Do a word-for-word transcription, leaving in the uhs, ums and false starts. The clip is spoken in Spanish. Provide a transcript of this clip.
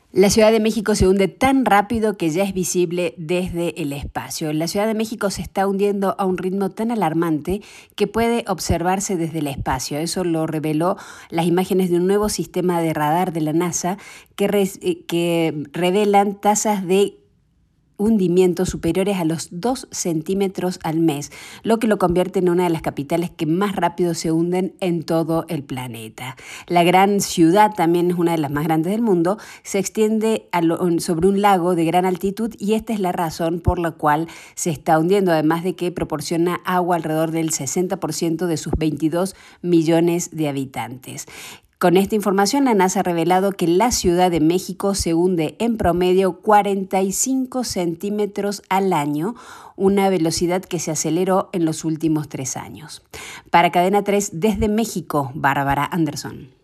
La Ciudad de México se hunde tan rápido que ya es visible desde el espacio. La Ciudad de México se está hundiendo a un ritmo tan alarmante que puede observarse desde el espacio. Eso lo reveló las imágenes de un nuevo sistema de radar de la NASA que, re- que revelan tasas de hundimientos superiores a los dos centímetros al mes, lo que lo convierte en una de las capitales que más rápido se hunden en todo el planeta. La gran ciudad, también es una de las más grandes del mundo, se extiende a lo, sobre un lago de gran altitud y esta es la razón por la cual se está hundiendo, además de que proporciona agua alrededor del sesenta por ciento de sus veintidós millones de habitantes. Con esta información, la NASA ha revelado que la Ciudad de México se hunde en promedio cuarenta y cinco centímetros al año, una velocidad que se aceleró en los últimos tres años. Para Cadena tres, desde México, Bárbara Anderson.